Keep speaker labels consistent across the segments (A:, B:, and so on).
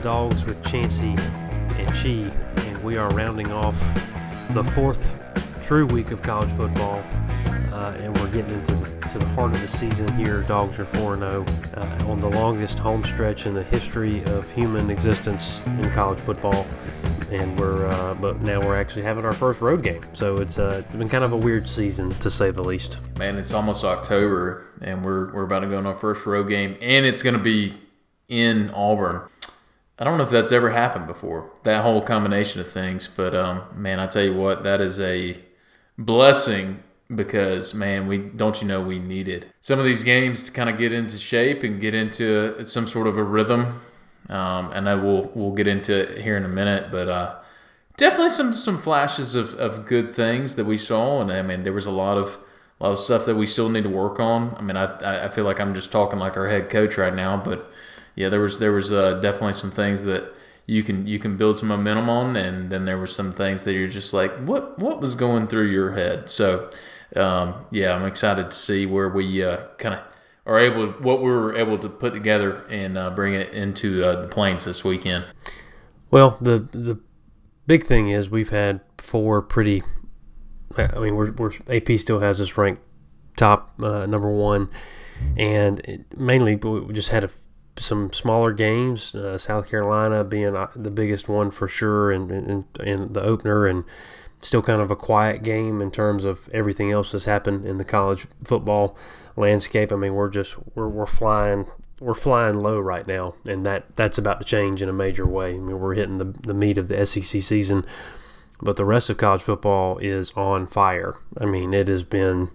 A: Dogs with Chancey and Chi, and we are rounding off the fourth true week of college football, and we're getting into the heart of the season here. Dogs are 4-0 on the longest home stretch in the history of human existence in college football, and but now we're actually having our first road game, so it's been kind of a weird season to say the least.
B: Man, it's almost October, and we're about to go on our first road game, and it's going to be in Auburn. I don't know if that's ever happened before, that whole combination of things, but man, I tell you what, that is a blessing because, man, we needed some of these games to kind of get into shape and get into some sort of a rhythm, and we'll get into it here in a minute, but definitely some flashes of good things that we saw, and I mean, there was a lot of stuff that we still need to work on. I mean, I feel like I'm just talking like our head coach right now, but yeah, there was definitely some things that you can build some momentum on, and then there were some things that you're just like, what was going through your head? So, yeah, I'm excited to see where we kind of are what we were able to put together and bring it into the Plains this weekend.
A: Well, the big thing is we've had four pretty. I mean, we're AP still has us ranked top number one, and mainly we just had some smaller games, South Carolina being the biggest one for sure, and the opener, and still kind of a quiet game in terms of everything else that's happened in the college football landscape. I mean, we're flying low right now, and that's about to change in a major way. I mean, we're hitting the meat of the SEC season, but the rest of college football is on fire. I mean, it has been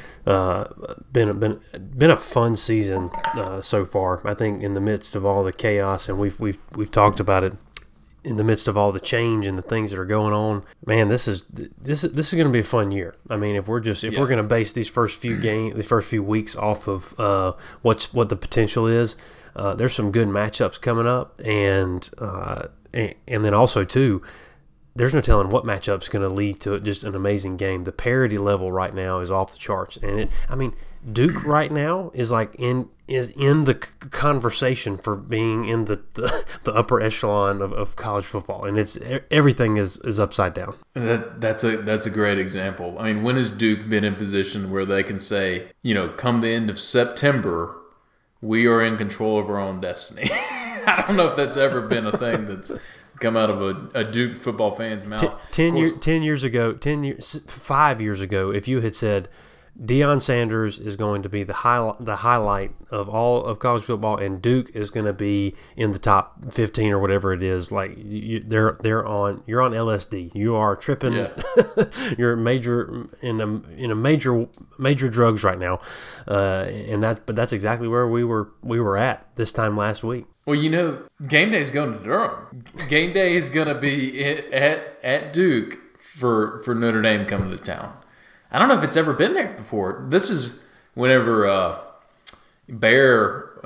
A: a fun season so far. I think in the midst of all the chaos, and we've talked about it, in the midst of all the change and the things that are going on, man, this is going to be a fun year. I mean, if we're going to base these first few weeks off of what the potential is, there's some good matchups coming up, and then also too, there's no telling what matchup's going to lead to just an amazing game. The parity level right now is off the charts, and Duke right now is in the conversation for being in the upper echelon of college football, and everything is upside down.
B: That's a great example. I mean, when has Duke been in position where they can say, come the end of September, we are in control of our own destiny? I don't know if that's ever been a thing that's come out of a Duke football fan's mouth.
A: 5 years ago, if you had said Deion Sanders is going to be the highlight of all of college football, and Duke is going to be in the top 15 or whatever it is, like you're on LSD. You are tripping. Yeah. You're in a major drugs right now, but that's exactly where we were at this time last week.
B: Well, game day is going to Durham. Game day is going to be at Duke for Notre Dame coming to town. I don't know if it's ever been there before. This is whenever the Bear,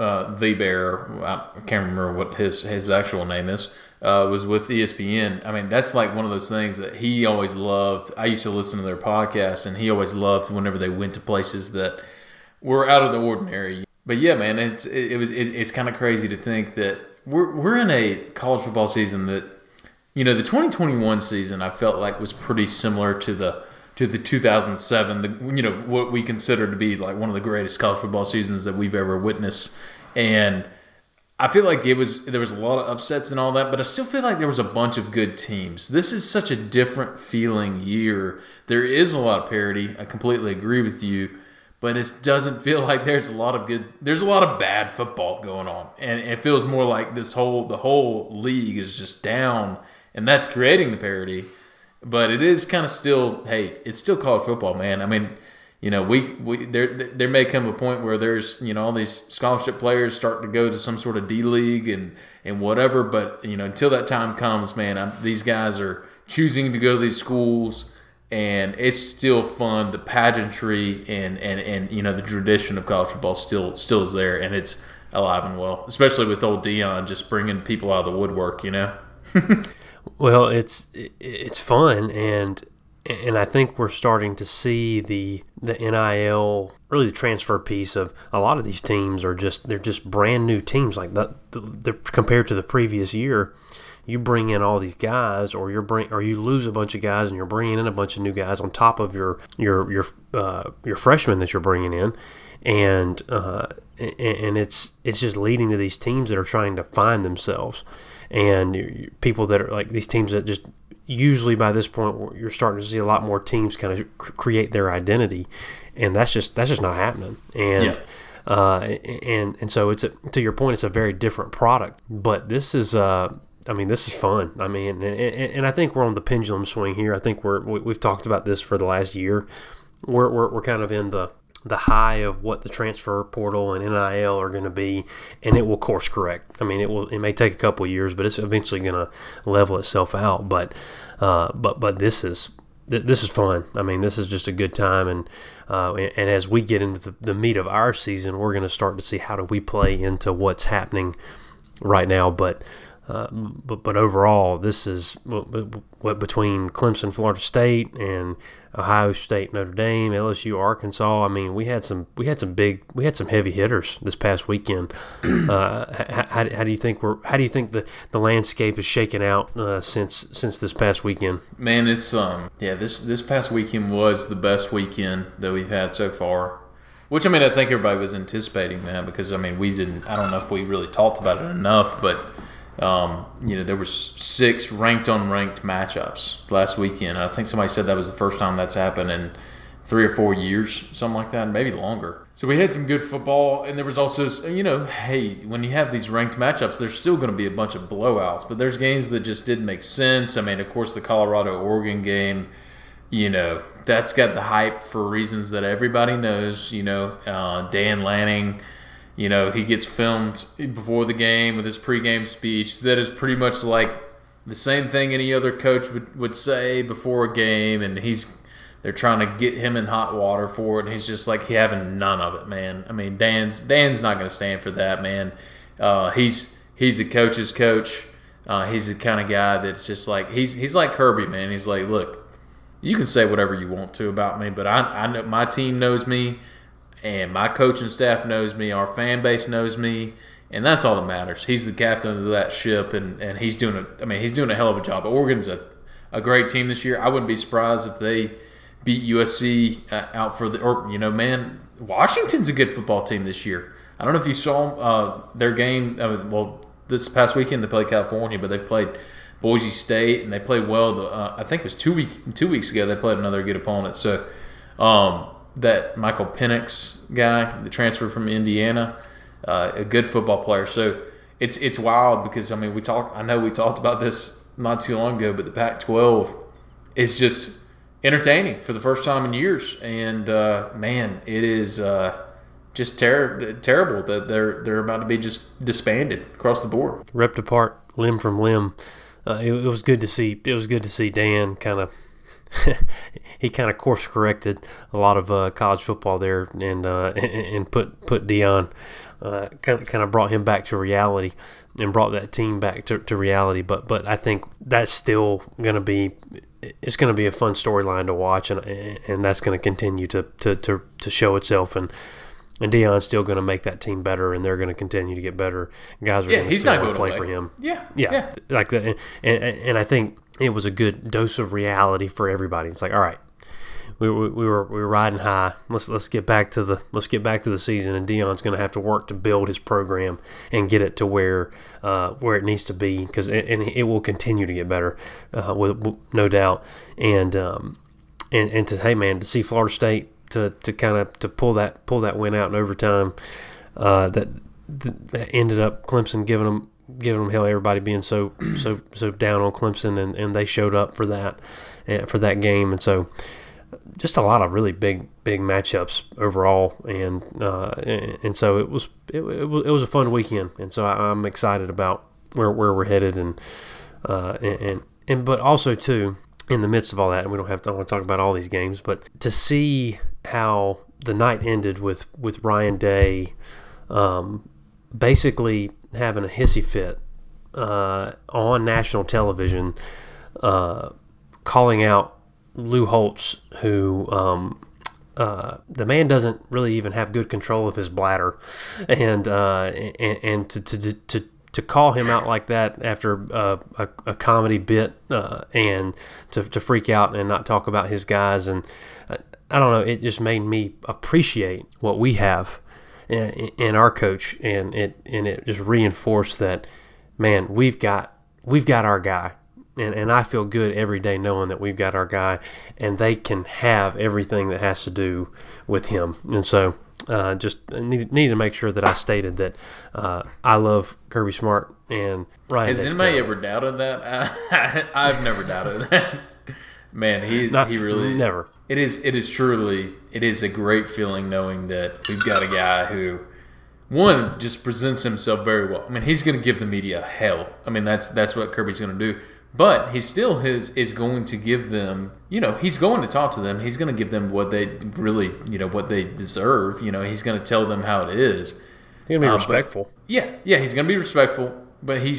B: I can't remember what his actual name is, was with ESPN. I mean, that's like one of those things that he always loved. I used to listen to their podcast, and he always loved whenever they went to places that were out of the ordinary. But yeah, man, it's kind of crazy to think that we're in a college football season that, the 2021 season I felt like was pretty similar to the 2007, what we consider to be like one of the greatest college football seasons that we've ever witnessed. And I feel like there was a lot of upsets and all that, but I still feel like there was a bunch of good teams. This is such a different feeling year. There is a lot of parity. I completely agree with you. But it doesn't feel like there's a lot of bad football going on. And it feels more like the whole league is just down, and that's creating the parity. But it is kind of still, hey, it's still college football, man. I mean, there may come a point where there's, all these scholarship players start to go to some sort of D League and whatever. But, until that time comes, man, these guys are choosing to go to these schools. And it's still fun. The pageantry and the tradition of college football still is there, and it's alive and well. Especially with old Deion just bringing people out of the woodwork,
A: Well, it's fun, and And I think we're starting to see the NIL, really the transfer piece of a lot of these teams they're just brand new teams. Like they're compared to the previous year, you bring in all these guys, or you lose a bunch of guys, and you're bringing in a bunch of new guys on top of your freshmen that you're bringing in, and it's just leading to these teams that are trying to find themselves, and people that are like these teams that just usually by this point you're starting to see a lot more teams kind of create their identity, and that's just not happening. And and so it's to your point, it's a very different product. But this is this is fun. I mean, and I think we're on the pendulum swing here. I think we've talked about this for the last year. We're kind of in the high of what the transfer portal and NIL are going to be, and it will course correct. I mean, it may take a couple of years, but it's eventually going to level itself out. But this is fun. I mean, this is just a good time, and as we get into the meat of our season, we're going to start to see how do we play into what's happening right now. But overall, this is what between Clemson, Florida State, and Ohio State, Notre Dame, LSU, Arkansas. I mean, we had some heavy hitters this past weekend. How do you think the landscape is shaking out since this past weekend?
B: Man, it's this past weekend was the best weekend that we've had so far. Which, I mean, I think everybody was anticipating that, because I mean, I don't know if we really talked about it enough, but there was 6 ranked unranked matchups last weekend. I think somebody said that was the first time that's happened in 3 or 4 years, something like that, maybe longer. So we had some good football, and there was also, hey, when you have these ranked matchups, there's still going to be a bunch of blowouts, but there's games that just didn't make sense. I mean, of course, the Colorado-Oregon game, that's got the hype for reasons that everybody knows. Dan Lanning, he gets filmed before the game with his pregame speech. That is pretty much like the same thing any other coach would say before a game, and they're trying to get him in hot water for it, and he's just like having none of it, man. I mean, Dan's not going to stand for that, man. He's a coach's coach. He's the kind of guy that's just like he's like Kirby, man. He's like, look, you can say whatever you want to about me, but I know my team knows me, and my coaching staff knows me, our fan base knows me, and that's all that matters. He's the captain of that ship, and he's doing a hell of a job. Oregon's a great team this year. I wouldn't be surprised if they beat USC out for man, Washington's a good football team this year. I don't know if you saw their game. This past weekend they played California, but they've played Boise State, and they played well. I think it was 2 weeks ago they played another good opponent. So that Michael Penix guy, the transfer from Indiana, a good football player. So it's wild because I mean we talked about this not too long ago, but the Pac-12 is just entertaining for the first time in years, and man, it is just terrible that they're about to be just disbanded across the board,
A: ripped apart limb from limb. It was good to see. It was good to see Dan kind of he kind of course corrected a lot of college football there, and put Deion kind of brought him back to reality and brought that team back to reality. But I think that's still going to be. It's going to be a fun storyline to watch, and that's going to continue to show itself, and Deion's still going to make that team better, and they're going to continue to get better. Guys are going to still want to play for him.
B: Yeah,
A: like that, and I think it was a good dose of reality for everybody. It's like, all right, we were riding high. Let's get back to the season, and Deion's going to have to work to build his program and get it to where it needs to be, because it will continue to get better, with no doubt. And to see Florida State to pull that win out in overtime, that ended up Clemson giving them hell. Everybody being so down on Clemson, and they showed up for that game, and so. Just a lot of really big matchups overall, and so it was a fun weekend, and so I'm excited about where we're headed, and but also too, in the midst of all that, and I don't want to talk about all these games, but to see how the night ended with Ryan Day basically having a hissy fit on national television, calling out Lou Holtz, who the man doesn't really even have good control of his bladder, and to call him out like that after a comedy bit and to freak out and not talk about his guys, and I don't know, it just made me appreciate what we have in our coach, and it just reinforced that, man, we've got our guy. And I feel good every day knowing that we've got our guy, and they can have everything that has to do with him. And so just need to make sure that I stated that I love Kirby Smart and Ryan.
B: Has anybody ever doubted that? I've never doubted that. Man, he really
A: never.
B: It is truly a great feeling knowing that we've got a guy who, one, just presents himself very well. I mean, he's going to give the media hell. I mean, that's what Kirby's going to do. But he still is going to give them, he's going to talk to them. He's going to give them what they really, what they deserve. He's going to tell them how it is.
A: He's going to be respectful.
B: Yeah, he's going to be respectful. But he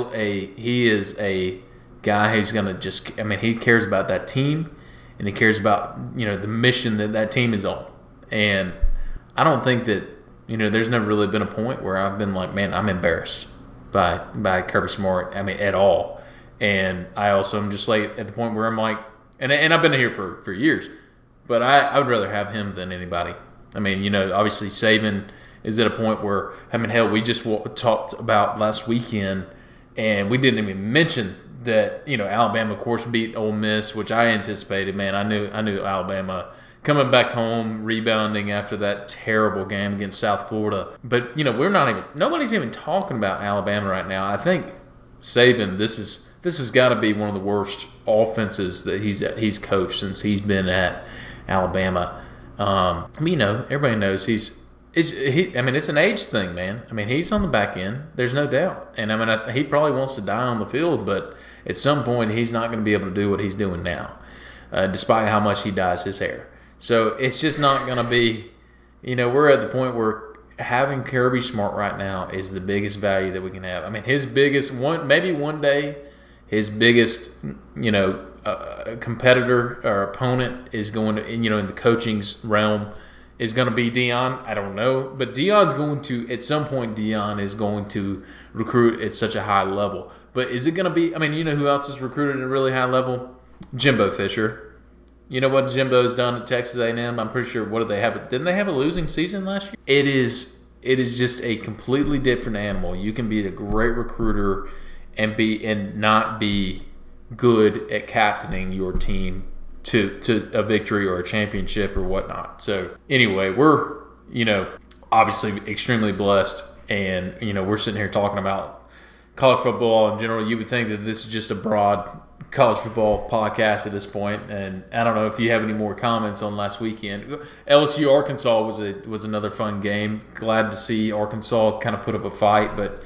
B: is a guy who's going to just, he cares about that team. And he cares about, the mission that team is on. And I don't think that, there's never really been a point where I've been like, man, I'm embarrassed by Kirby Smart, at all. And I also am just like at the point where I'm like, and I've been here for years, but I would rather have him than anybody. Obviously Saban is at a point where, hell, we just talked about last weekend, and we didn't even mention that, Alabama, of course, beat Ole Miss, which I anticipated. Man, I knew Alabama coming back home, rebounding after that terrible game against South Florida. But, nobody's even talking about Alabama right now. I think Saban, this has got to be one of the worst offenses that he's coached since he's been at Alabama. Everybody knows it's an age thing, man. He's on the back end. There's no doubt. And he probably wants to die on the field, but at some point he's not going to be able to do what he's doing now, despite how much he dyes his hair. So it's just not going to be. We're at the point where having Kirby Smart right now is the biggest value that we can have. His biggest one day. His biggest, competitor or opponent is going to, in the coaching's realm, is going to be Deion. I don't know. But Deion's going to, at some point, Deion is going to recruit at such a high level. But is it going to be, who else is recruited at a really high level? Jimbo Fisher. You know what Jimbo's done at Texas A&M? I'm pretty sure, what did they have? Didn't they have a losing season last year? It is just a completely different animal. You can be a great recruiter and not be good at captaining your team to a victory or a championship or whatnot. So anyway, we're obviously extremely blessed, and we're sitting here talking about college football in general. You would think that this is just a broad college football podcast at this point, and I don't know if you have any more comments on last weekend. LSU Arkansas was another fun game. Glad to see Arkansas kind of put up a fight, but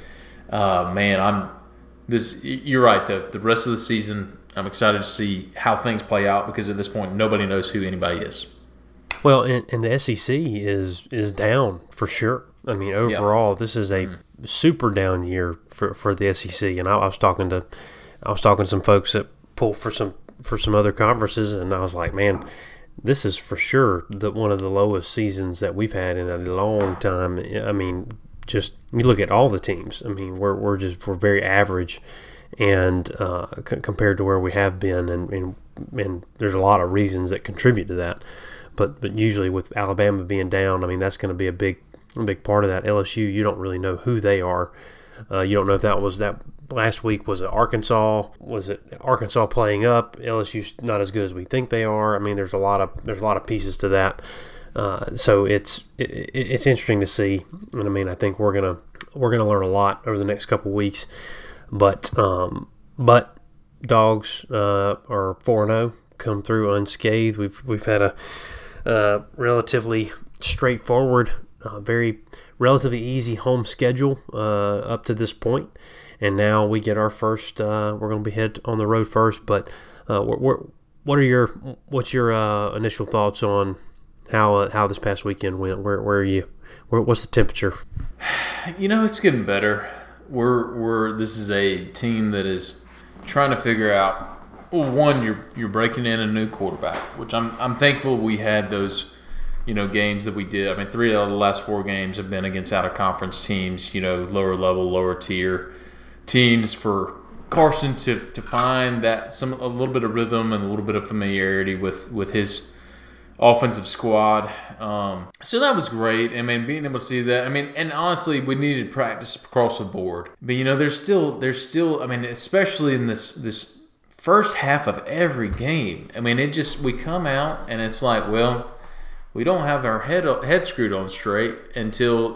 B: you're right. The rest of the season, I'm excited to see how things play out, because at this point, nobody knows who anybody is.
A: Well, and the SEC is down for sure. Overall, This is a super down year for the SEC. And I was talking to some folks that pull for some other conferences, and I was like, man, this is for sure one of the lowest seasons that we've had in a long time. Just you look at all the teams. We're very average, and compared to where we have been, and there's a lot of reasons that contribute to that. But usually with Alabama being down, that's going to be a big part of that. LSU, you don't really know who they are. You don't know if that was that last week. Was it Arkansas? Was it Arkansas playing up? LSU's not as good as we think they are. There's a lot of pieces to that. So it's interesting to see, and I think we're gonna learn a lot over the next couple weeks. But Dogs are 4-0, come through unscathed. We've had a relatively straightforward, very relatively easy home schedule up to this point, and now we get our first. We're going to be head on the road first, but what's your initial thoughts on how this past weekend went? Where are you? What's the temperature?
B: It's getting better. This is a team that is trying to figure out well, one, you're breaking in a new quarterback, which I'm thankful we had those, games that we did. I mean, 3 out of the last 4 games have been against out of conference teams, lower level, lower tier teams, for Carson to find that a little bit of rhythm and a little bit of familiarity with his offensive squad. So that was great. I mean, being able to see that. I mean, and honestly, we needed practice across the board. But there's still. I mean, especially in this first half of every game. I mean, we come out and it's like, well, we don't have our head screwed on straight until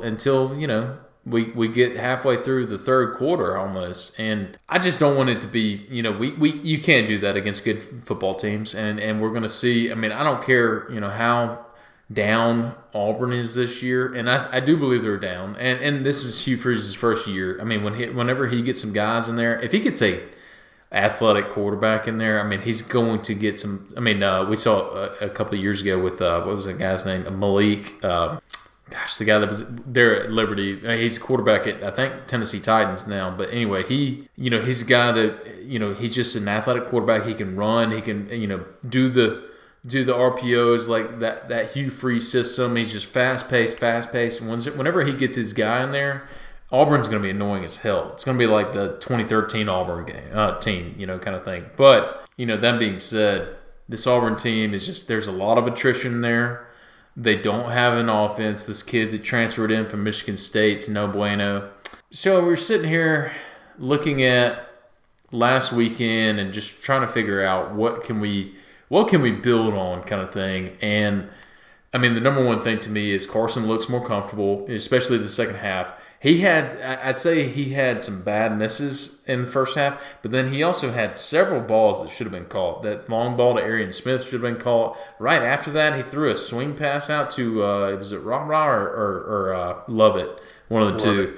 B: we get halfway through the third quarter almost. And I just don't want it to be, you can't do that against good football teams. And we're going to see, I mean, I don't care, how down Auburn is this year. And I do believe they're down. And this is Hugh Freeze's first year. I mean, whenever he gets some guys in there, if he gets a athletic quarterback in there, I mean, he's going to get some. I mean, we saw a couple of years ago with what was that guy's name? Malik. The guy that was there at Liberty. He's a quarterback at, I think, Tennessee Titans now. But anyway, he's a guy that he's just an athletic quarterback. He can run. He can do the RPOs like that Hugh Freeze system. He's just fast paced. And whenever he gets his guy in there, Auburn's going to be annoying as hell. It's going to be like the 2013 Auburn team, kind of thing. But, that being said, this Auburn team is just, there's a lot of attrition there. They don't have an offense. This kid that transferred in from Michigan State's no bueno. So we're sitting here looking at last weekend and just trying to figure out what can we build on, kind of thing. And, I mean, the number one thing to me is Carson looks more comfortable, especially the second half. I'd say he had some bad misses in the first half, but then he also had several balls that should have been caught. That long ball to Arian Smith should have been caught. Right after that, he threw a swing pass out to, was it Ra or Lovett? One of the two.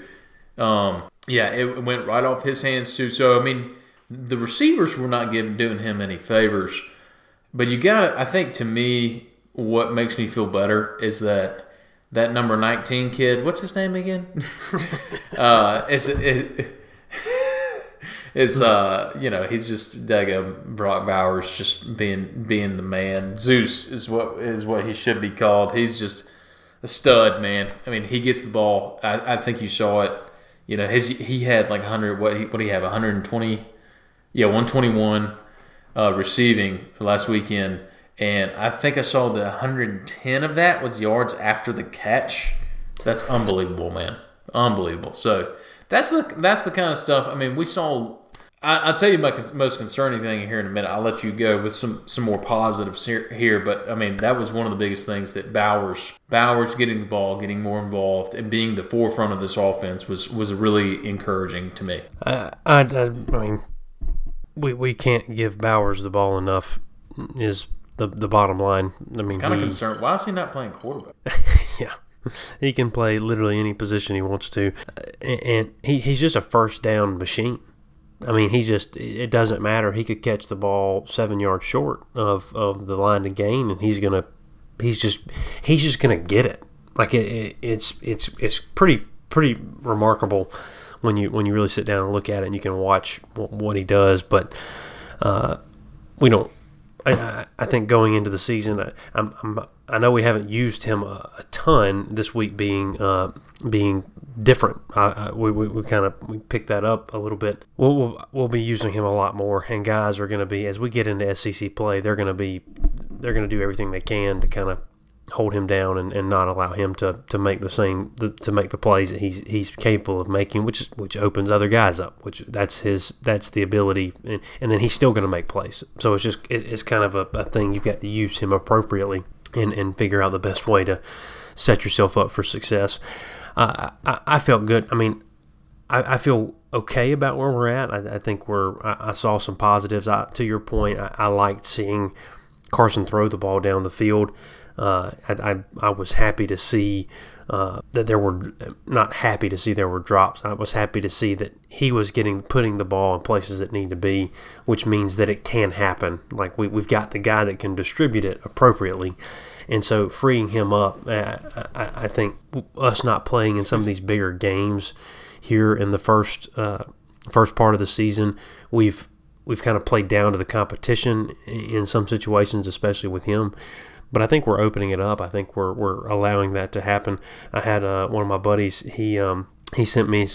B: It went right off his hands too. So, I mean, the receivers were not doing him any favors. But I think to me, what makes me feel better is that number 19 kid, what's his name again? It's he's just Brock Bowers, just being the man. Zeus is what he should be called. He's just a stud, man. I mean, he gets the ball. I think you saw it. He had like 100. What do you have? 120? Yeah, 121 receiving last weekend. And I think I saw that 110 of that was yards after the catch. That's unbelievable, man. Unbelievable. So that's the kind of stuff. I mean, we saw. I'll tell you my most concerning thing here in a minute. I'll let you go with some more positives here. But I mean, that was one of the biggest things that Bowers getting the ball, getting more involved, and being the forefront of this offense was really encouraging to me.
A: I mean, we can't give Bowers the ball enough. Is the bottom line. I mean,
B: kind of concerned. Why is he not playing quarterback?
A: Yeah, he can play literally any position he wants to, and he's just a first down machine. I mean, it doesn't matter. He could catch the ball 7 yards short of the line to gain, and he's just gonna get it. Like it's pretty remarkable when you really sit down and look at it and you can watch what he does. But we don't. I think going into the season, I know we haven't used him a ton this week, being different. We picked that up a little bit. We'll be using him a lot more, and guys are going to be, as we get into SEC play, they're going to do everything they can to kind of hold him down and not allow him to make the plays that he's capable of making, which opens other guys up, which that's the ability, and then he's still going to make plays. So it's kind of a thing. You've got to use him appropriately and figure out the best way to set yourself up for success. I felt good. I mean, I feel okay about where we're at. I think I saw some positives. To your point, I liked seeing Carson throw the ball down the field. I was happy to see that there were, not happy to see there were drops. I was happy to see that he was putting the ball in places it need to be, which means that it can happen. Like we've got the guy that can distribute it appropriately. And so freeing him up, I think us not playing in some of these bigger games here in the first part of the season, we've we've kind of played down to the competition in some situations, especially with him. But I think we're opening it up. I think we're allowing that to happen. I had one of my buddies. He sent me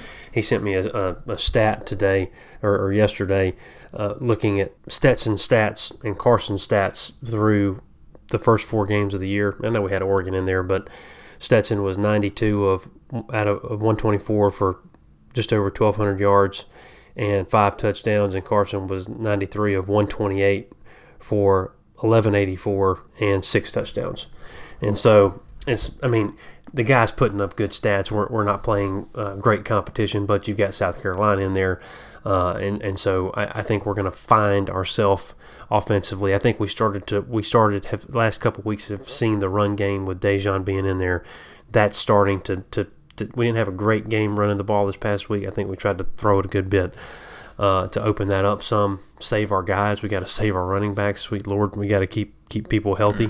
A: a stat today or yesterday, looking at Stetson stats and Carson stats through the first 4 games of the year. I know we had Oregon in there, but Stetson was 92 out of 124 for just over 1,200 yards and 5 touchdowns, and Carson was 93 of 128 for 1,184 and 6 touchdowns. And so the guy's putting up good stats. We're not playing great competition, but you've got South Carolina in there, and so I think we're going to find ourselves offensively. I think we started the last couple of weeks have seen the run game with Dejon being in there. That's starting to we didn't have a great game running the ball this past week. I think we tried to throw it a good bit to open that up some, save our guys. We got to save our running backs. Sweet Lord, we got to keep people healthy.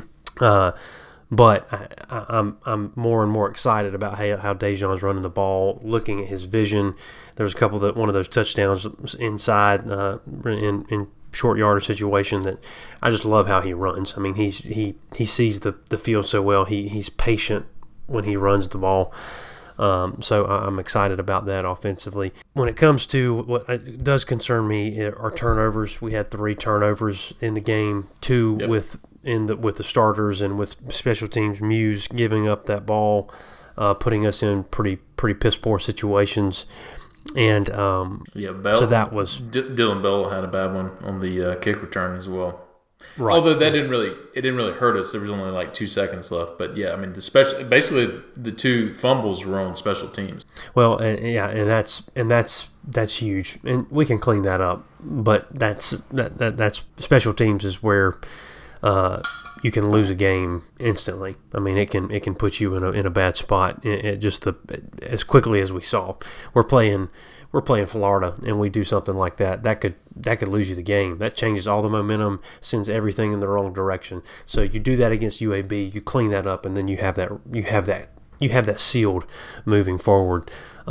A: But I'm more and more excited about how Dejon's running the ball. Looking at his vision, there's a couple one of those touchdowns inside in short yardage situation that I just love how he runs. I mean, he sees the field so well. He's patient when he runs the ball. So I'm excited about that offensively. When it comes to what does concern me are turnovers. We had 3 turnovers in the game, 2
B: Yep.
A: with the starters and with special teams. Muse giving up that ball, putting us in pretty piss poor situations. And
B: Bell.
A: so that was
B: Dylan Bell had a bad one on the kick return as well.
A: right.
B: Although that didn't really hurt us. There was only like 2 seconds left. But yeah, I mean basically the 2 fumbles were on special teams.
A: Well, and that's huge, and we can clean that up. But that's special teams is where you can lose a game instantly. I mean, it can put you in a bad spot. As quickly as we saw, we're playing Florida, and we do something like that could lose you the game. That changes all the momentum, sends everything in the wrong direction. So you do that against UAB, you clean that up, and then you have that sealed moving forward.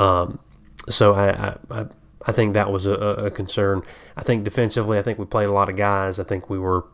A: So I think that was a concern. I think defensively, I think we played a lot of guys. I think we were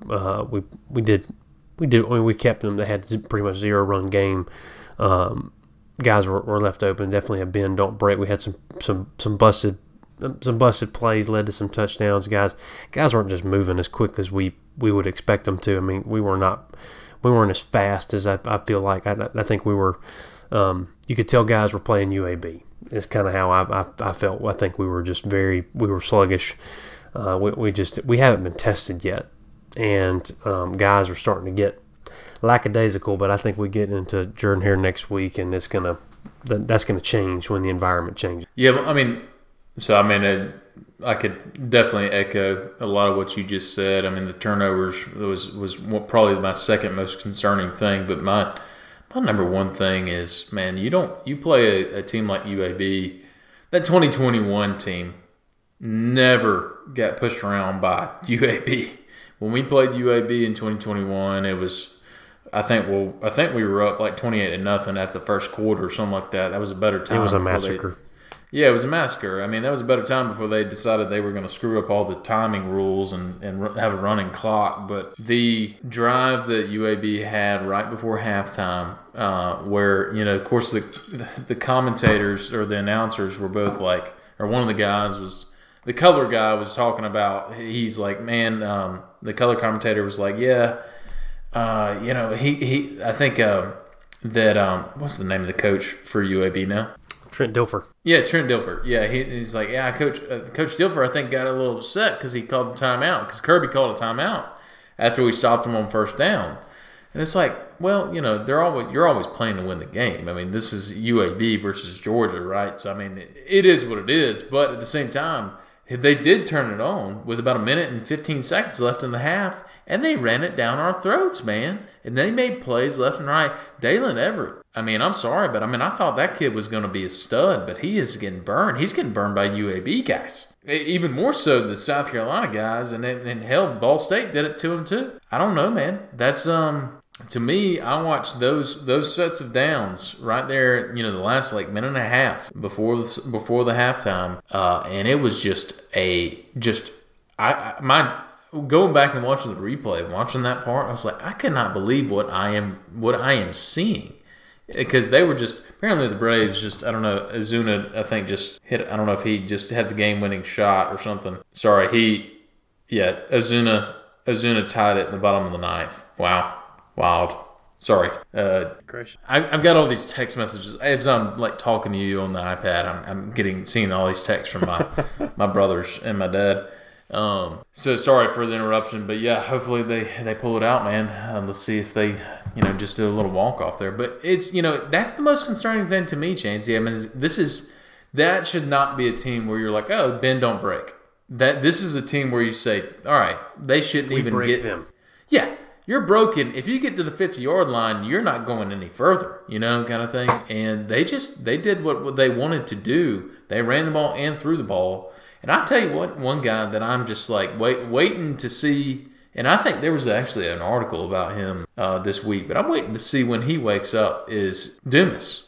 A: we kept them. They had pretty much 0 run game. Guys were left open. Definitely a bend don't break. We had some busted plays, led to some touchdowns. Guys weren't just moving as quick as we would expect them to. I mean, we weren't as fast as I feel like. I think we were. You could tell guys were playing UAB. It's kind of how I felt. I think we were sluggish. We haven't been tested yet, and guys are starting to get lackadaisical. But I think we get into Jordan here next week, and that's gonna change when the environment changes.
B: Yeah, I mean, I could definitely echo a lot of what you just said. I mean, the turnovers was probably my second most concerning thing, but my number one thing is, man, you play a team like UAB. That 2021 team never got pushed around by UAB. When we played UAB in 2021, it was I think we were up like 28-0 after the first quarter or something like that. That was a better time.
A: It was a massacre.
B: Yeah, it was a massacre. I mean, that was a better time before they decided they were going to screw up all the timing rules and have a running clock. But the drive that UAB had right before halftime, where, of course, the commentators or the announcers were both like, or one of the guys was, the color guy was talking about, he's like, man, the color commentator was like, yeah, I think that, what's the name of the coach for UAB now?
A: Trent Dilfer.
B: Yeah, Trent Dilfer. Yeah, he's like, yeah, Coach Dilfer, I think, got a little upset because he called the timeout, because Kirby called a timeout after we stopped him on first down. And it's like, well, you're always playing to win the game. I mean, this is UAB versus Georgia, right? So, I mean, it is what it is. But at the same time, they did turn it on with about 1 minute and 15 seconds left in the half, and they ran it down our throats, man. And they made plays left and right. Dalen Everett, I mean, I'm sorry, but I thought that kid was going to be a stud, but he is getting burned. He's getting burned by UAB guys. Even more so the South Carolina guys, and hell, Ball State did it to him too. I don't know, man. That's to me, I watched those sets of downs right there, the last like minute and a half before the halftime, and it was my going back and watching the replay, watching that part, I was like, I cannot believe what I am seeing. Because they were just, apparently the Braves just, I don't know, Ozuna, I think just hit, I don't know if he just had the game-winning shot or something. Sorry, Ozuna tied it in the bottom of the ninth. Wow. Wild. Sorry. I've got all these text messages. As I'm like talking to you on the iPad, I'm seeing all these texts from my brothers and my dad. So sorry for the interruption, but yeah, hopefully they pull it out, man. Let's see if they, just do a little walk off there. But it's, that's the most concerning thing to me, Chansey. I mean, that should not be a team where you're like, oh, bend don't break. This is a team where you say, all right, they shouldn't even get
A: them.
B: Yeah, you're broken. If you get to the 50-yard line, you're not going any further, kind of thing. And they did what they wanted to do. They ran the ball and threw the ball. And I tell you what, one guy that I'm just like waiting to see, and I think there was actually an article about him this week, but I'm waiting to see when he wakes up, is Dumas.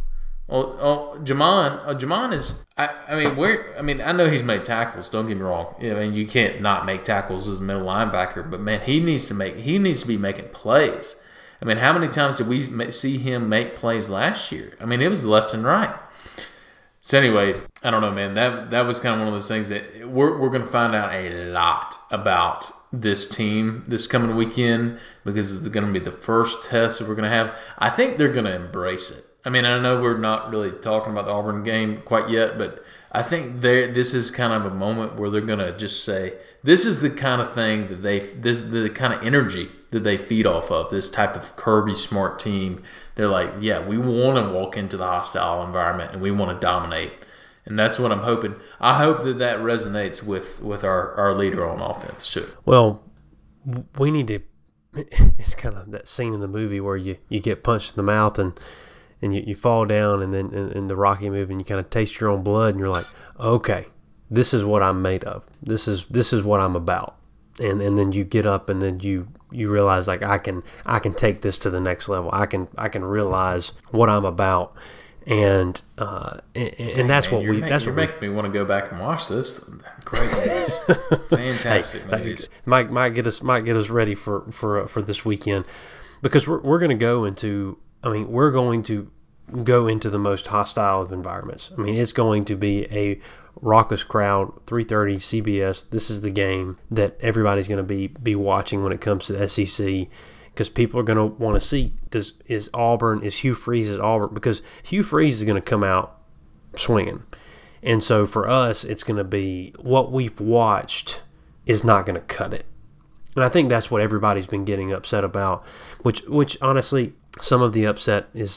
B: Jamon is. I know he's made tackles. Don't get me wrong. I mean, you can't not make tackles as a middle linebacker, but man, he needs to be making plays. I mean, how many times did we see him make plays last year? I mean, it was left and right. So anyway, I don't know, man. That was kind of one of those things that we're going to find out a lot about this team this coming weekend, because it's going to be the first test that we're going to have. I think they're going to embrace it. I mean, I know we're not really talking about the Auburn game quite yet, but I think this is kind of a moment where they're going to just say, this is the kind of thing that the kind of energy that they feed off of, this type of Kirby Smart team. They're like, yeah, we want to walk into the hostile environment and we want to dominate. And that's what I'm hoping. I hope that resonates with our leader on offense too.
A: Well, we need to – it's kind of that scene in the movie where you get punched in the mouth and you fall down, and then in the Rocky movie, and you kind of taste your own blood, and you're like, okay, this is what I'm made of. This is what I'm about. And then you get up, and then you realize, like, I can take this to the next level. I can realize what I'm about, and that's what we. That's
B: you're
A: what
B: making me want to go back and watch this. Great movies, fantastic movies.
A: Might get us ready for this weekend, because we're going to go into. I mean, we're going to go into the most hostile of environments. I mean, it's going to be a raucous crowd, 3:30 CBS. This is the game that everybody's going to be watching when it comes to the SEC, because people are going to want to see, is Hugh Freeze's Auburn, because Hugh Freeze is going to come out swinging. And so for us, it's going to be what we've watched is not going to cut it. And I think that's what everybody's been getting upset about, which honestly, some of the upset is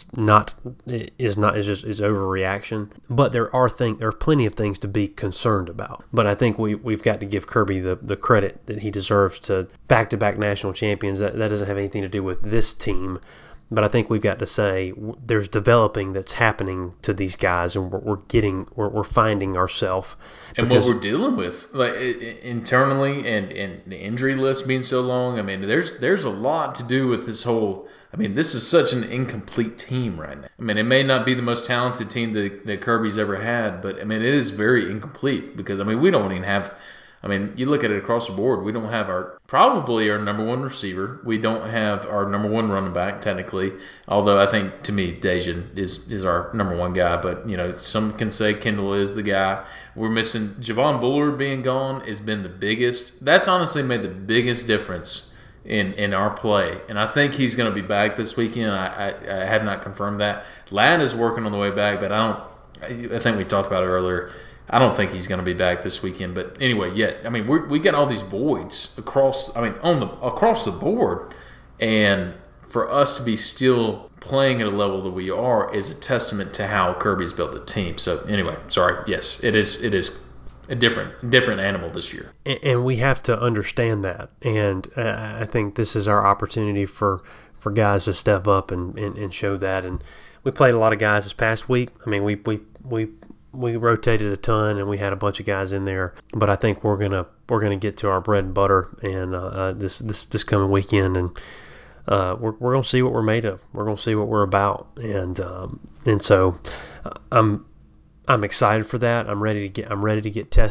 A: overreaction. But there are plenty of things to be concerned about. But I think we've got to give Kirby the credit that he deserves to back-to-back national champions. That doesn't have anything to do with this team. But I think we've got to say there's developing that's happening to these guys, and we're finding ourselves.
B: And what we're dealing with, like internally, and the injury list being so long. I mean, there's a lot to do with this whole. I mean, this is such an incomplete team right now. I mean, it may not be the most talented team that Kirby's ever had, but I mean, it is very incomplete, because I mean, we don't even have. I mean, you look at it across the board, we don't have probably our number one receiver. We don't have our number one running back, technically. Although I think, to me, Dejan is our number one guy. But, some can say Kendall is the guy. We're missing Javon Bullard being gone has been the biggest. That's honestly made the biggest difference in our play. And I think he's going to be back this weekend. I have not confirmed that. Ladd is working on the way back, but I think we talked about it earlier. I don't think he's going to be back this weekend, but anyway, I mean, we got all these voids across the board, and for us to be still playing at a level that we are is a testament to how Kirby's built the team. So anyway, sorry. Yes, it is a different animal this year,
A: and we have to understand that. And I think this is our opportunity for guys to step up and show that. And we played a lot of guys this past week. I mean, we rotated a ton, and we had a bunch of guys in there. But I think we're gonna get to our bread and butter, and this coming weekend, and we're gonna see what we're made of. We're gonna see what we're about, and so I'm excited for that. I'm ready to get tested,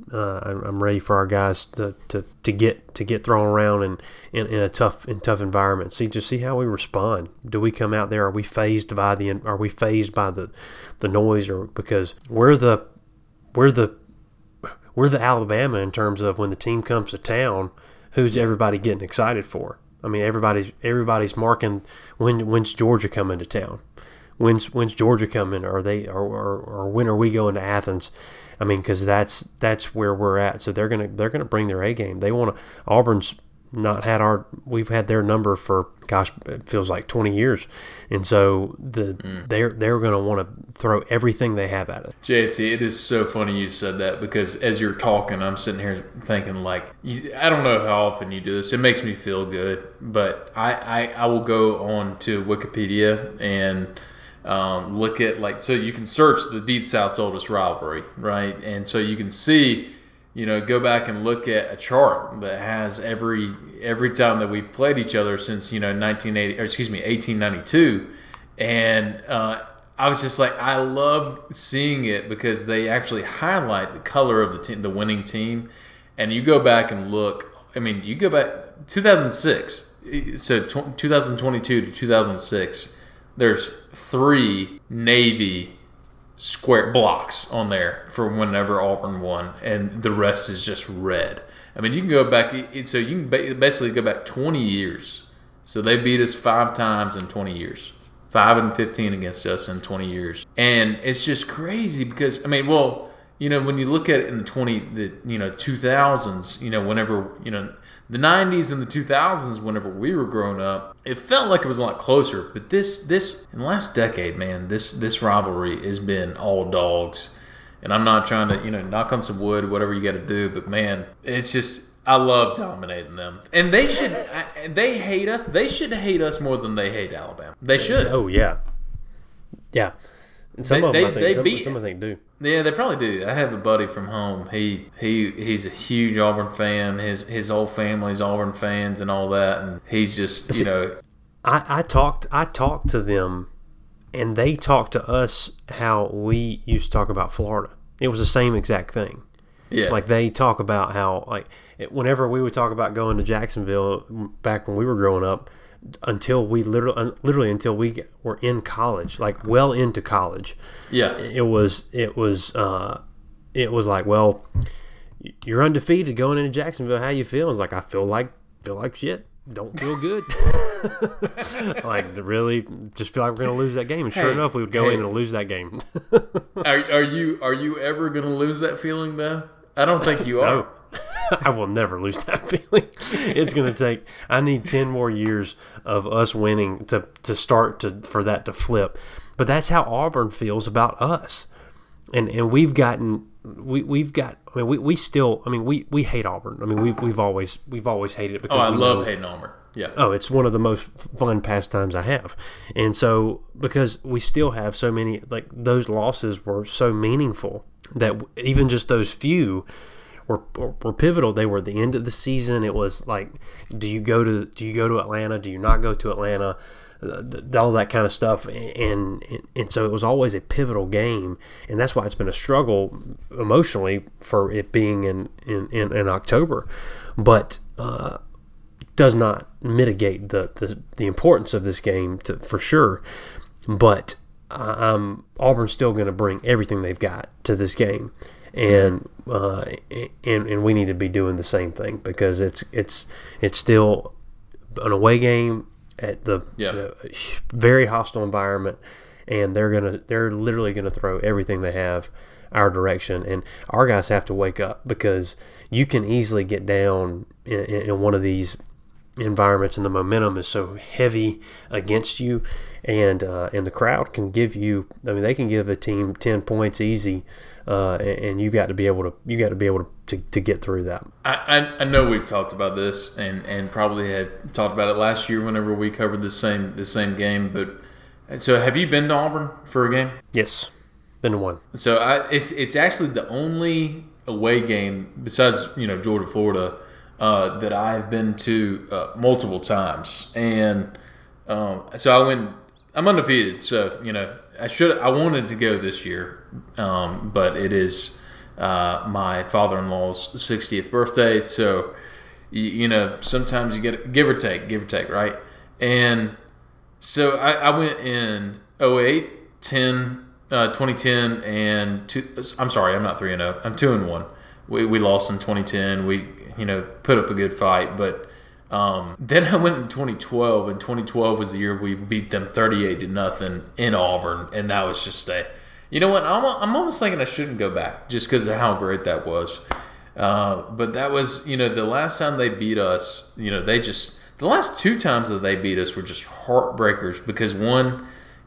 A: I'm ready for our guys to get thrown around in a tough environment. See how we respond. Do we come out there? Are we phased by the noise, or because we're the Alabama in terms of when the team comes to town, who's everybody getting excited for? I mean, everybody's marking when's Georgia coming to town. When's Georgia coming? Or when are we going to Athens? I mean, because that's where we're at. So they're gonna bring their A game. They want to. Auburn's not had we've had their number for, gosh, it feels like 20 years, and so they're gonna want to throw everything they have at it.
B: JT, it is so funny you said that, because as you're talking, I'm sitting here thinking, like, I don't know how often you do this. It makes me feel good, but I will go on to Wikipedia and look at, like, so you can search the Deep South's oldest rivalry, right? And so you can see, go back and look at a chart that has every time that we've played each other since 1892, and I was just like, I love seeing it because they actually highlight the color of the team, the winning team, and you go back and look. I mean, you go back 2006, so 2022 to 2006. There's 3 Navy square blocks on there for whenever Auburn won, and the rest is just red. I mean, you can go back, so you can basically go back 20 years. So they beat us 5 times in 20 years, 5-15 against us in 20 years, and it's just crazy because, I mean, well, when you look at it in the 2000s, whenever the 90s and the 2000s, whenever we were growing up, it felt like it was a lot closer. But this in the last decade, man, this rivalry has been all dogs. And I'm not trying to, knock on some wood, whatever you got to do. But, man, it's just, I love dominating them. And they hate us. They should hate us more than they hate Alabama. They should.
A: Oh, yeah. Yeah. And some of them, I think, do.
B: Yeah, they probably do. I have a buddy from home. He's a huge Auburn fan. His whole family's Auburn fans and all that. And he's just,
A: I talked to them, and they talked to us how we used to talk about Florida. It was the same exact thing.
B: Yeah.
A: Like, they talk about how, like, whenever we would talk about going to Jacksonville back when we were growing up, until we literally until we were in college, like well into college.
B: Yeah.
A: It was like, well, you're undefeated going into Jacksonville. How you feel? It's like, I feel like shit. Don't feel good. Like, really just feel like we're going to lose that game. And sure enough, we would go in and lose that game.
B: Are you ever going to lose that feeling though? I don't think you are.
A: No. I will never lose that feeling. It's going to take, I need 10 more years of us winning to for that to flip. But that's how Auburn feels about us. And we still hate Auburn. I mean, we've always hated it because
B: I love hating Auburn. Yeah.
A: Oh, it's one of the most fun pastimes I have. And so, because we still have so many, like, those losses were so meaningful that even just those few were pivotal. They were the end of the season. It was like, do you go to Atlanta? Do you not go to Atlanta? All that kind of stuff, and so it was always a pivotal game, and that's why it's been a struggle emotionally for it being in October, but does not mitigate the importance of this game for sure. But Auburn's still going to bring everything they've got to this game. And we need to be doing the same thing, because it's still an away game at the very hostile environment, and they're literally gonna throw everything they have our direction, and our guys have to wake up, because you can easily get down in one of these environments, and the momentum is so heavy against you, and the crowd can give you. I mean, they can give a team 10 points easy. And you've got to be able to get through that.
B: I know we've talked about this and probably had talked about it last year whenever we covered the same game. But so, have you been to Auburn for a game?
A: Yes, been to one.
B: So it's actually the only away game besides Georgia, Florida, that I've been to multiple times, and so I'm undefeated. So I wanted to go this year, but it is my father-in-law's 60th birthday. So, sometimes you get give or take, right? And so I went in 08, 10, 2010, and I'm sorry, I'm not 3-0. I'm 2-1. We lost in 2010. We put up a good fight, but then I went in 2012, and 2012 was the year we beat them 38-0 in Auburn, and that was just you know what? I'm almost thinking I shouldn't go back just because of how great that was. But that was the last time they beat us. The last two times that they beat us were just heartbreakers because one,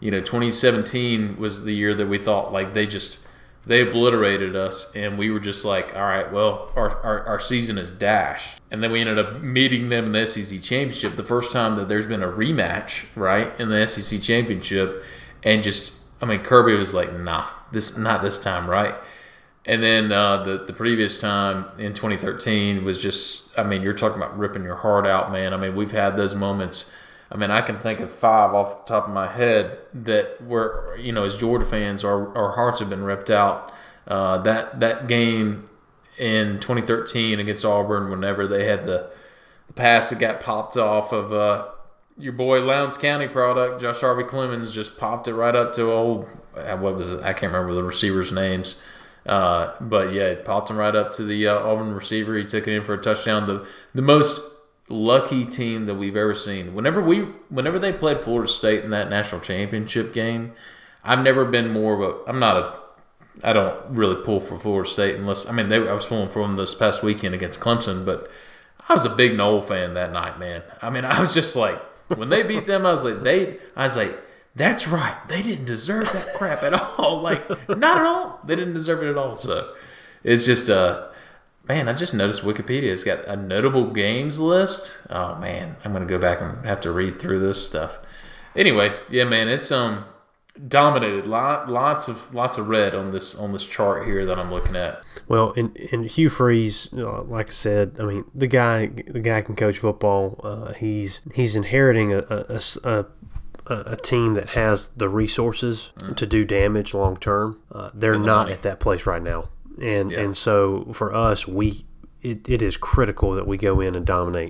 B: 2017 was the year that we thought like they obliterated us, and we were just like, all right, well, our season is dashed. And then we ended up meeting them in the SEC Championship, the first time that there's been a rematch, right, in the SEC Championship. And Kirby was like, nah, not this time, right? And then the previous time in 2013 was just, you're talking about ripping your heart out, man. We've had those moments. I can think of 5 off the top of my head that were, as Georgia fans, our hearts have been ripped out. That game in 2013 against Auburn, whenever they had the pass that got popped off of your boy Lowndes County product, Josh Harvey Clemens, just popped it right up to what was it? I can't remember the receivers' names. But yeah, it popped him right up to the Auburn receiver. He took it in for a touchdown. The most lucky team that we've ever seen. Whenever they played Florida State in that national championship game, I've never been more of I don't really pull for Florida State unless I was pulling for them this past weekend against Clemson, but I was a big Noel fan that night, man. I was just like, when they beat them, I was like, that's right. They didn't deserve that crap at all. Like, not at all. They didn't deserve it at all. So it's just man, I just noticed Wikipedia's got a notable games list. Oh man, I'm gonna go back and have to read through this stuff. Anyway, yeah, man, it's dominated. Lots of red on this chart here that I'm looking at.
A: Well, and Hugh Freeze, like I said, the guy can coach football. He's inheriting a team that has the resources to do damage long term. They're not at that place right now. And so for us, it is critical that we go in and dominate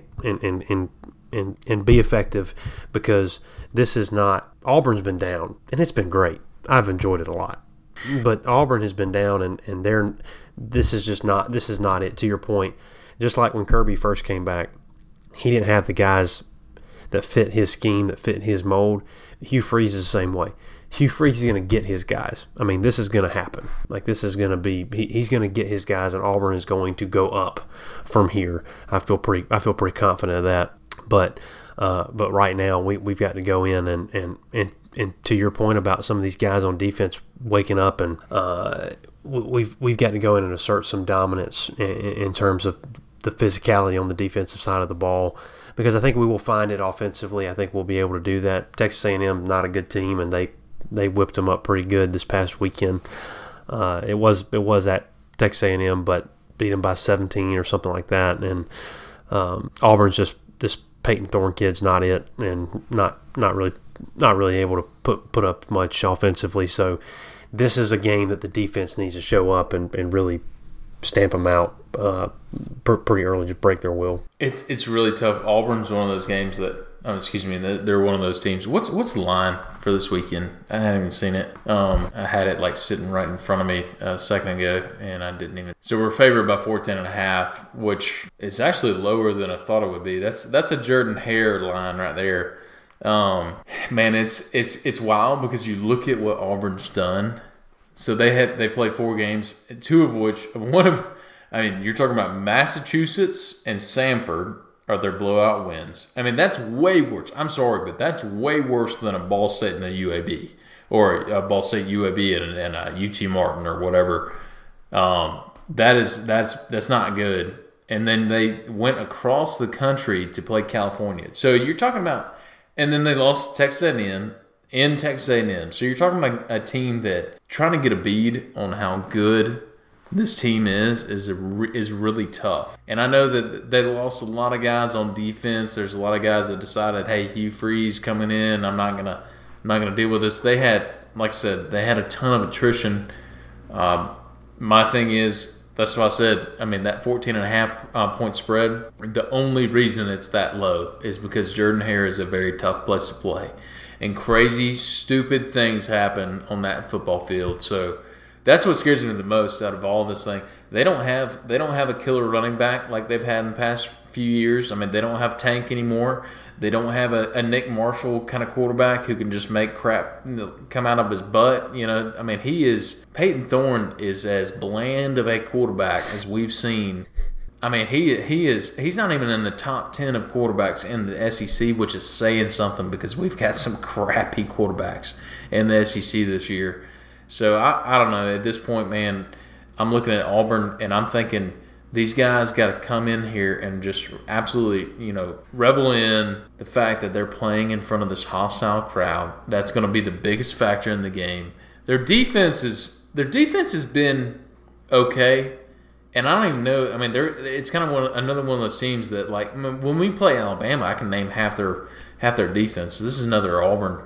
A: and be effective, because this is not – Auburn's been down, and it's been great. I've enjoyed it a lot. But Auburn has been down, and this is not it. To your point, just like when Kirby first came back, he didn't have the guys that fit his scheme, that fit his mold. Hugh Freeze is the same way. Hugh Freeze is going to get his guys. This is going to happen. Like, this is going to be he's going to get his guys, and Auburn is going to go up from here. I feel pretty confident of that. But right now we've got to go in and to your point about some of these guys on defense waking up, and we've got to go in and assert some dominance in terms of the physicality on the defensive side of the ball, because I think we will find it offensively. I think we'll be able to do that. Texas A&M not a good team, and they whipped them up pretty good this past weekend. It was at Texas A&M, but beat them by 17 or something like that. And Auburn's just this Peyton Thorne kid's not it, and not really able to put up much offensively. So this is a game that the defense needs to show up and really stamp them out pretty early to break their will.
B: It's really tough. Auburn's one of those games that they're one of those teams. What's the line for this weekend? I hadn't even seen it. I had it like sitting right in front of me a second ago, and I didn't even. So we're favored by 14.5, which is actually lower than I thought it would be. That's a Jordan Hare line right there. Man, it's wild because you look at what Auburn's done. So they played 4 games, 2 of which you're talking about Massachusetts and Samford are their blowout wins. That's way worse. I'm sorry, but that's way worse than a Ball State and a UAB, or a Ball State UAB and a UT Martin or whatever. That's not good. And then they went across the country to play California. So you're talking about, and then they lost Texas A&M in Texas A&M. So you're talking about a team that trying to get a bead on how good this team is really tough. And I know that they lost a lot of guys on defense. There's a lot of guys that decided, hey, Hugh Freeze coming in, I'm not gonna deal with this. They had, like I said, they had a ton of attrition. My thing is, that's what I said. I mean, that 14.5 point spread, the only reason it's that low is because Jordan-Hare is a very tough place to play. And crazy, stupid things happen on that football field. So that's what scares me the most out of all this thing. They don't have a killer running back like they've had in the past few years. I mean, they don't have Tank anymore. They don't have a Nick Marshall kind of quarterback who can just make crap come out of his butt. I mean, Peyton Thorne is as bland of a quarterback as we've seen. I mean, he's not even in the top 10 of quarterbacks in the SEC, which is saying something because we've got some crappy quarterbacks in the SEC this year. So I don't know. At this point, man, I'm looking at Auburn and I'm thinking these guys got to come in here and just absolutely, revel in the fact that they're playing in front of this hostile crowd. That's going to be the biggest factor in the game. Their defense has been okay. And I don't even know. I mean, it's kind of another one of those teams that, like, when we play Alabama, I can name half their defense. This is another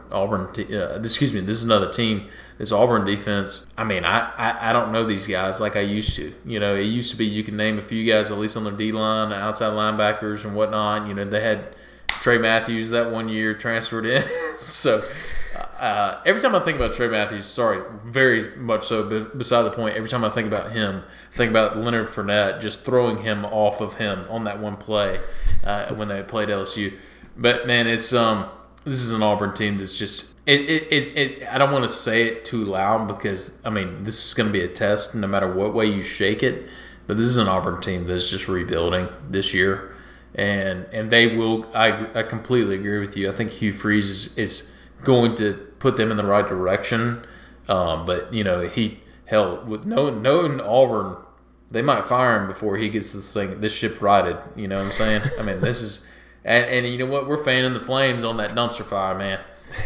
B: this is another team. This Auburn defense. I mean, I don't know these guys like I used to. It used to be you can name a few guys at least on their D line, outside linebackers and whatnot. They had Trey Matthews that one year transferred in. So. Every time I think about Trey Matthews, very much so, but beside the point, every time I think about him, I think about Leonard Fournette just throwing him off of him on that one play when they played LSU. But man, it's this is an Auburn team that's just I don't want to say it too loud because I mean this is going to be a test no matter what way you shake it. But this is an Auburn team that's just rebuilding this year, and they will. I completely agree with you. I think Hugh Freeze is going to put them in the right direction. But, with knowing Auburn, they might fire him before he gets this ship righted. You know what I'm saying? I mean, this is – and you know what? We're fanning the flames on that dumpster fire, man.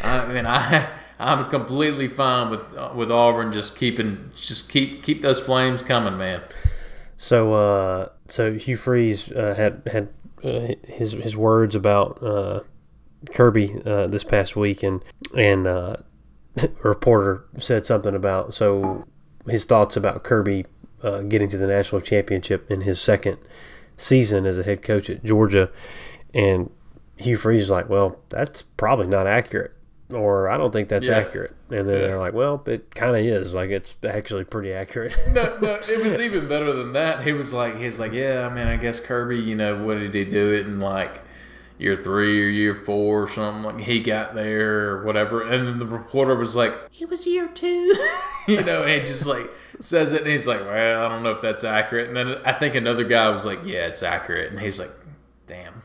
B: I'm completely fine with Auburn just keep those flames coming, man.
A: So Hugh Freeze had his words about Kirby this past week, and a reporter said something about his thoughts about Kirby getting to the national championship in his second season as a head coach at Georgia, and Hugh Freeze is like, well, that's probably not accurate, or I don't think that's accurate. And then they're like, well, it kind of is. Like, it's actually pretty accurate.
B: No, it was even better than that. He's like, yeah, I mean, I guess Kirby, what did he do it in like year 3 or year 4 or something, like he got there or whatever, and then the reporter was like, it was year 2. And just like says it, and he's like, well, I don't know if that's accurate. And then I think another guy was like, yeah, it's accurate. And he's like, damn.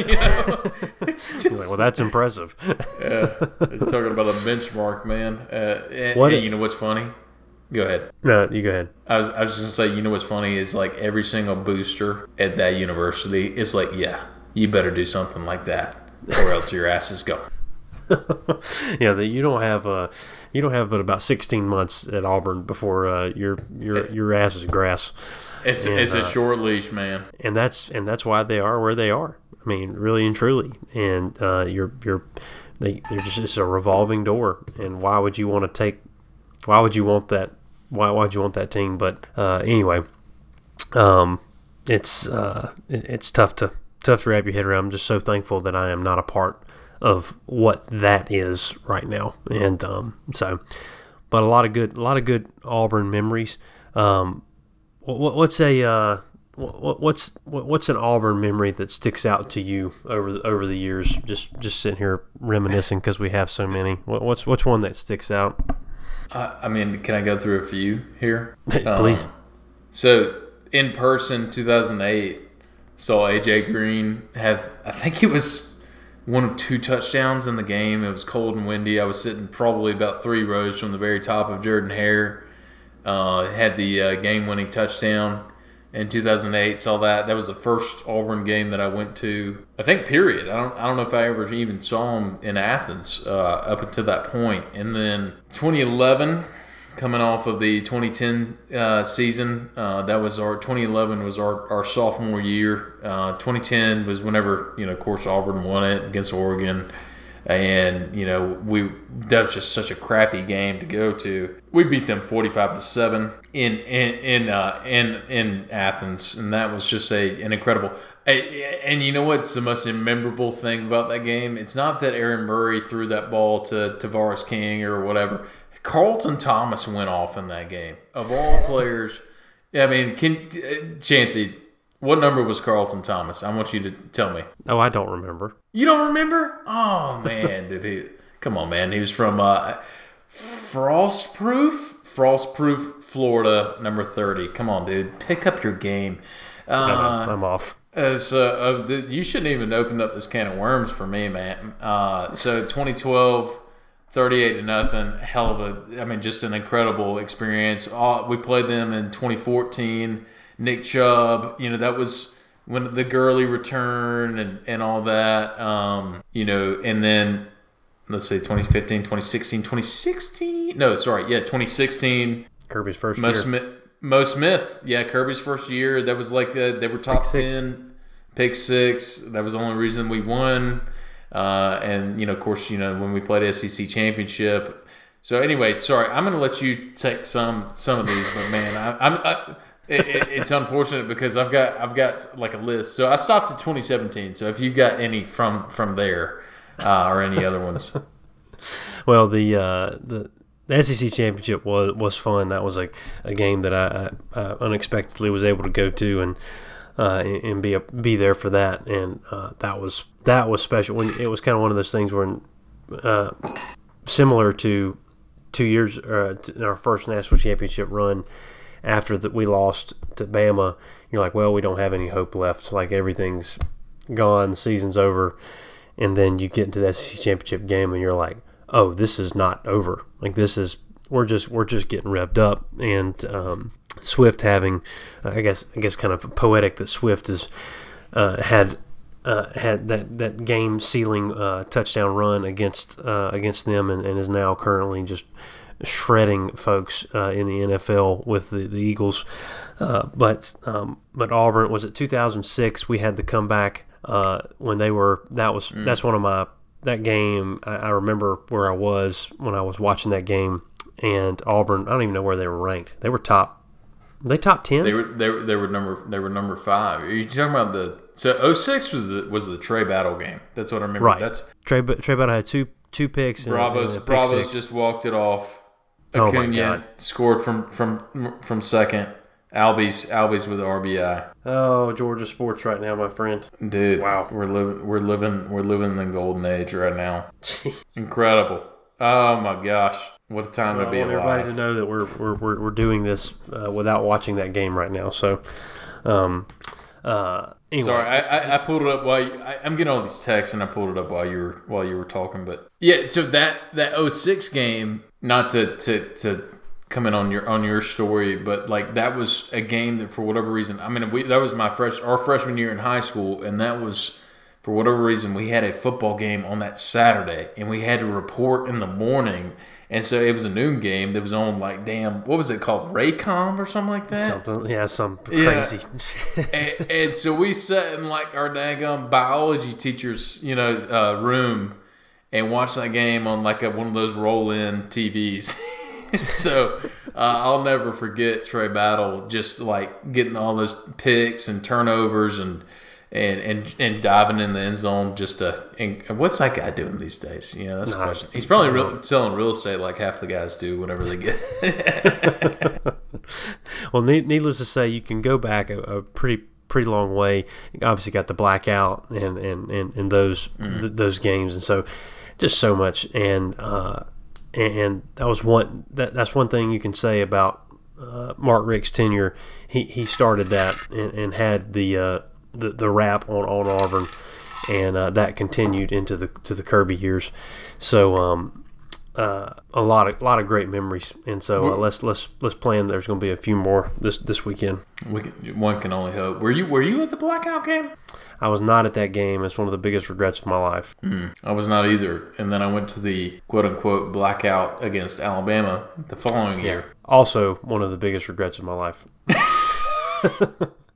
A: He's like, well, that's impressive.
B: Yeah, he's talking about a benchmark, man. And you know what's funny? Go ahead.
A: No, you go ahead.
B: I was just gonna say, what's funny is like every single booster at that university is like, yeah, you better do something like that, or else your ass is going.
A: Yeah, you don't have but about 16 months at Auburn before your ass is grass.
B: It's a short leash, man.
A: And that's why they are where they are. I mean, really and truly. And it's a revolving door. And why would you want that team? But anyway, it's tough to wrap your head around. I'm just so thankful that I am not a part of what that is right now. And but a lot of good Auburn memories. What's an Auburn memory that sticks out to you over the years? Just sitting here reminiscing because we have so many. What's one that sticks out?
B: I mean, can I go through a few here?
A: Please.
B: So in person, 2008, saw AJ Green have, I think it was one of 2 touchdowns in the game. It was cold and windy. I was sitting probably about 3 rows from the very top of Jordan-Hare. Had the game-winning touchdown in 2008. Saw that. That was the first Auburn game that I went to, I think, period. I don't know if I ever even saw him in Athens up until that point. And then 2011, coming off of the 2010 season, 2011 was our sophomore year. 2010 was whenever, of course, Auburn won it against Oregon. And that was just such a crappy game to go to. We beat them 45-7 in Athens, and that was just an incredible. And you know what's the most memorable thing about that game? It's not that Aaron Murray threw that ball to Tavares King or whatever. Carlton Thomas went off in that game. Of all players, I mean, Chancey, what number was Carlton Thomas? I want you to tell me.
A: Oh, I don't remember.
B: You don't remember? Oh man, come on, man. He was from Frostproof, Florida, number 30. Come on, dude. Pick up your game.
A: No, I'm off.
B: You shouldn't even open up this can of worms for me, man. So 2012, 38-0. Hell of just an incredible experience. We played them in 2014. Nick Chubb, that was when the Gurley return and all that, and then let's say 2015, 2016. No, sorry, 2016.
A: Kirby's first year.
B: Mo Smith, Kirby's first year. That was like they were top 10, pick 6. That was the only reason we won. And of course, when we played SEC championship. So anyway, sorry, I'm going to let you take some of these, but man, it's unfortunate because I've got like a list. So I stopped at 2017. So if you've got any from there or any other ones.
A: Well, the SEC championship was fun. That was a game that I unexpectedly was able to go to and be there for that, and that was special. When it was kind of one of those things where similar to 2 years in our first national championship run. After that we lost to Bama, you're like, well, we don't have any hope left. Like everything's gone, the season's over, and then you get into the SEC championship game, and you're like, oh, this is not over. Like we're just getting revved up. And Swift having, I guess kind of poetic that Swift has had that game sealing touchdown run against them, and is now currently just shredding folks in the NFL with the Eagles. But Auburn, was it 2006? We had the comeback when they were. That's one of that game. I remember where I was when I was watching that game, and Auburn. I don't even know where they were ranked. They were top. Were they top 10?
B: They were number 5. Are you talking about So 06 was the Trey Battle game. That's what I remember.
A: Right.
B: That's
A: Trey Battle had two picks.
B: Bravos just walked it off. Acuna scored from second. Albies with the RBI.
A: Oh, Georgia sports right now, my friend.
B: Dude, wow, we're living in the golden age right now. Incredible. Oh my gosh, what a time to be alive.
A: I want everybody to know that we're doing this without watching that game right now. So, anyway.
B: Sorry, I pulled it up I'm getting all these texts, and I pulled it up while you were talking. But yeah, so that 06 game, not to come in on your story, but like that was a game that for whatever reason, that was our freshman year in high school, and that was for whatever reason we had a football game on that Saturday, and we had to report in the morning. And so it was a noon game that was on what was it called? Raycom or something like that?
A: Some crazy.
B: and so we sat in like our daggum biology teacher's, room and watched that game on like one of those roll-in TVs. So I'll never forget Trey Battle just like getting all those picks and turnovers and diving in the end zone and what's that guy doing these days? That's the question. He's probably selling real estate like half the guys do whenever they get.
A: Well, needless to say, you can go back a pretty long way. You obviously got the blackout and those games, and so just so much. And that was that's one thing you can say about Mark Richt's tenure. He started that and had the rap on Auburn, and that continued into the Kirby years. So a lot of great memories, and so let's plan. There's going to be a few more this weekend.
B: One can only hope. Were you at the blackout game?
A: I was not at that game. It's one of the biggest regrets of my life.
B: I was not either. And then I went to the quote unquote blackout against Alabama the following year.
A: Also one of the biggest regrets of my life.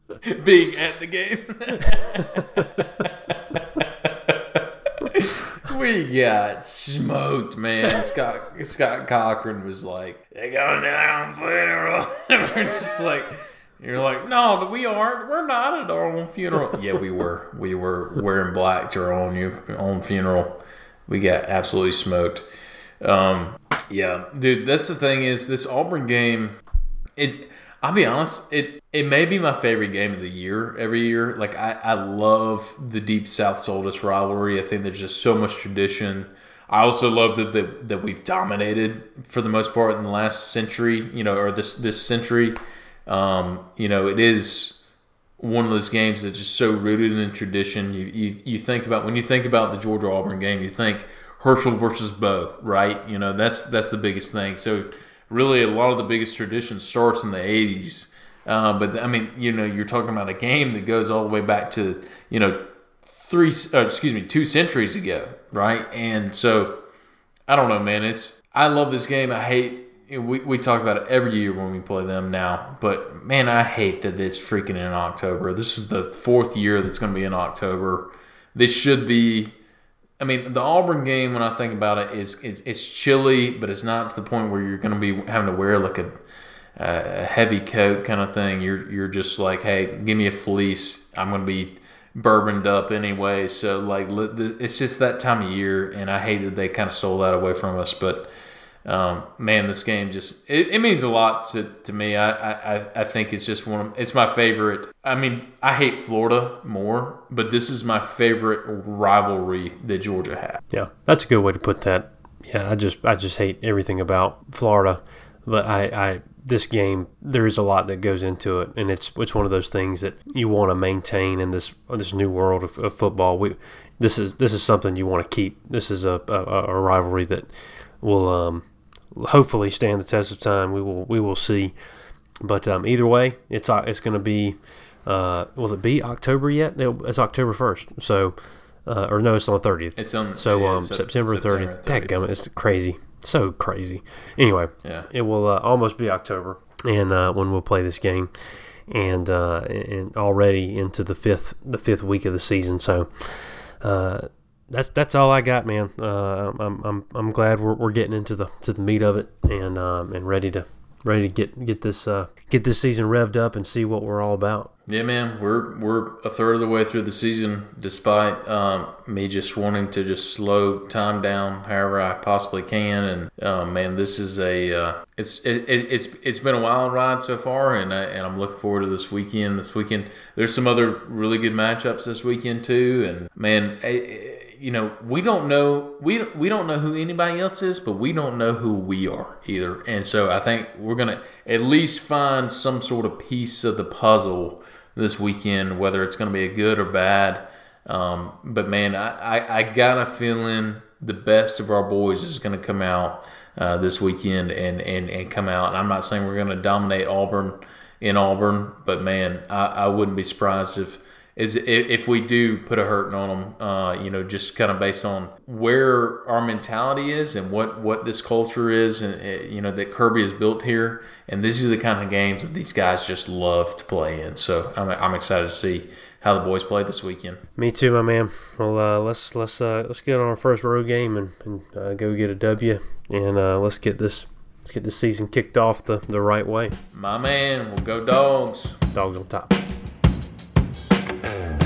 B: Being at the game. We got smoked, man. Scott Cochran was like, "They're going down funeral." We're just like, you're like, "No, we aren't. We're not at our own funeral." Yeah, we were. We were wearing black to our own funeral. We got absolutely smoked. Yeah, dude. That's the thing is this Auburn game. I'll be honest. It may be my favorite game of the year every year. Like I love the Deep South Soldiers rivalry. I think there's just so much tradition. I also love that we've dominated for the most part in the last century. Or this century. It is one of those games that's just so rooted in tradition. You think about when you think about the Georgia Auburn game, you think Herschel versus Bo, right? That's the biggest thing. So really, a lot of the biggest tradition starts in the 80s. But I mean, you're talking about a game that goes all the way back to 2 centuries ago, right? And so I don't know, man. I love this game. I hate. We talk about it every year when we play them now, but man, I hate that it's freaking in October. This is the 4th year that's going to be in October. This should be. I mean, the Auburn game, when I think about it, it's chilly, but it's not to the point where you're going to be having to wear like a heavy coat kind of thing. You're just like, hey, give me a fleece. I'm going to be bourboned up anyway. So like, it's just that time of year, and I hate that they kind of stole that away from us. But man, this game just it means a lot to me. I think it's just it's my favorite. I mean, I hate Florida more, but this is my favorite rivalry that Georgia had.
A: Yeah, that's a good way to put that. Yeah, I just hate everything about Florida, but I this game, there is a lot that goes into it, and it's one of those things that you want to maintain in this new world of football. This is something you want to keep. This is a rivalry that will hopefully stand the test of time. We will see, but either way, it's going to be. Will it be October yet? It's October 1st. So, or no, it's on the 30th.
B: It's on.
A: So
B: yeah,
A: September 30th. Dadgummit, it's crazy. So crazy. Anyway,
B: yeah.
A: It will almost be October, and when we'll play this game, and already into the fifth week of the season. So. That's all I got, man. I'm glad we're getting into the meat of it, and ready to get this season revved up and see what we're all about.
B: Yeah, man, we're a third of the way through the season, despite me just wanting to just slow time down however I possibly can. And man, this is it's been a wild ride so far, and I'm looking forward to this weekend. There's some other really good matchups this weekend too, and man. We don't know who anybody else is, but we don't know who we are either. And so I think we're gonna at least find some sort of piece of the puzzle this weekend, whether it's gonna be a good or bad. But man, I got a feeling the best of our boys is gonna come out this weekend and come out. And I'm not saying we're gonna dominate Auburn in Auburn, but man, I wouldn't be surprised if we do put a hurting on them, just kind of based on where our mentality is and what this culture is, and that Kirby has built here. And these are the kind of games that these guys just love to play in. So I'm excited to see how the boys play this weekend.
A: Me too, my man. Well, let's get on our first road game and go get a W, and let's get this season kicked off the right way.
B: My man, we'll go Dogs.
A: Dogs on top.